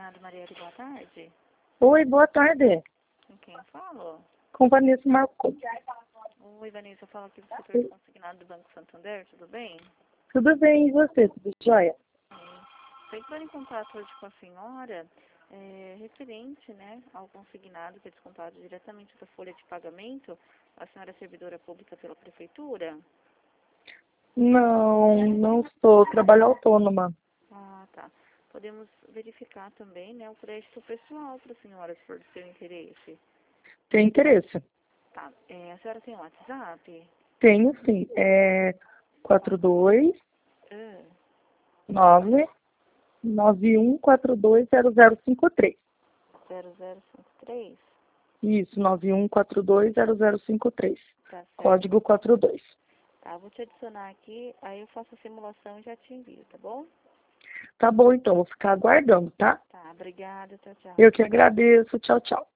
Consignado Marielle, boa tarde. Oi, boa tarde. Com quem eu falo? Com Vanessa Marcos. Oi, Vanessa, eu falo aqui do setor de consignado do Banco Santander, tudo bem? Tudo bem, e você? Tudo jóia? Estou entrando em contato hoje com a senhora, referente, né, ao consignado que é descontado diretamente da folha de pagamento. A senhora é servidora pública pela prefeitura? Não estou. Trabalho autônoma. Ah, tá. Podemos verificar também, né, o crédito pessoal para a senhora, se for do seu interesse. Tem interesse? Tá. A senhora tem WhatsApp? Tenho sim. 42 Ah, 9 91420053. 0053? Isso, 91420053. Tá certo. Código 42. Tá, vou te adicionar aqui, aí eu faço a simulação e já te envio, tá bom? Tá bom, então. Vou ficar aguardando, tá? Tá, obrigada, tchau, tchau. Eu que agradeço. Tchau, tchau.